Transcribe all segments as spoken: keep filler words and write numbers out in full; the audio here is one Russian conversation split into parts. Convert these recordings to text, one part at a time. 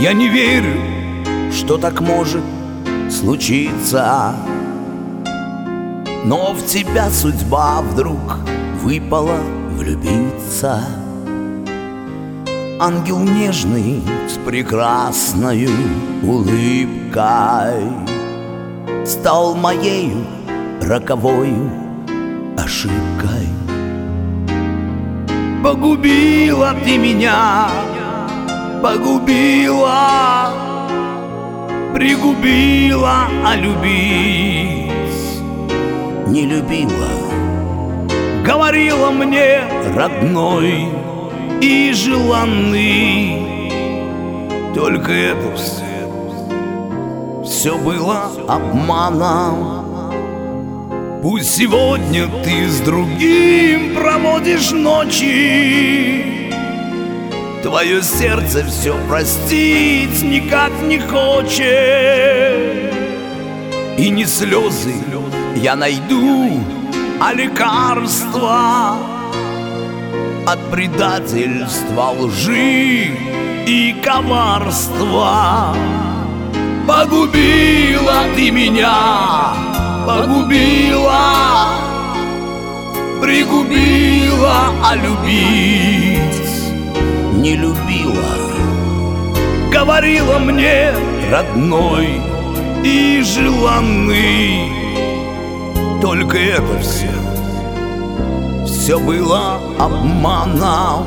Я не верю, что так может случиться, но в тебя судьба вдруг выпала влюбиться. Ангел нежный с прекрасною улыбкой стал моею роковою ошибкой. Погубила ты меня, погубила, пригубила, а любить не любила. Говорила мне родной и желанный, только это все, все было обманом. Пусть сегодня ты с другим проводишь ночи, твое сердце все простить никак не хочет. И не слезы я найду, а лекарства от предательства, лжи и коварства. Погубила ты меня, погубила, пригубила, а любить не любила. Говорила мне родной и желанный, только это все, все было обманом.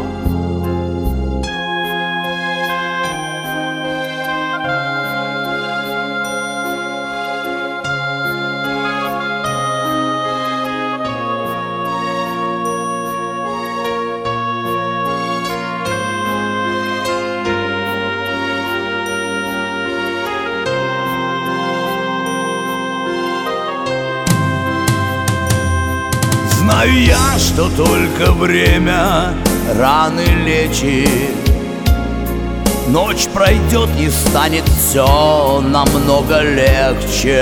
Знаю я, что только время раны лечит. Ночь пройдет и станет все намного легче.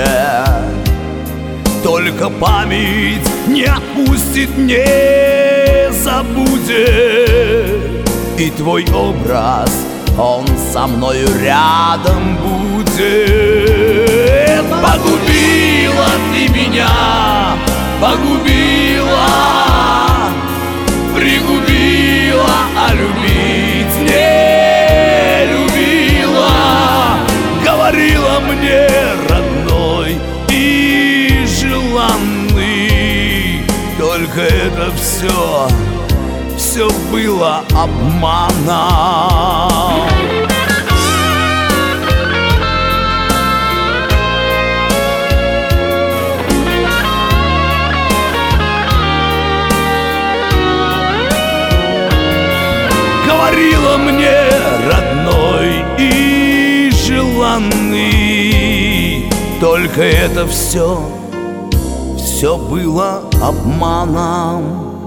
Только память не отпустит, не забудет. И твой образ, он со мною рядом будет. Погубила ты меня, погубила, пригубила, а любить не любила. Говорила мне родной и желанный, только это все, все было обманом. Говорила мне родной и желанный, только это все, все было обманом.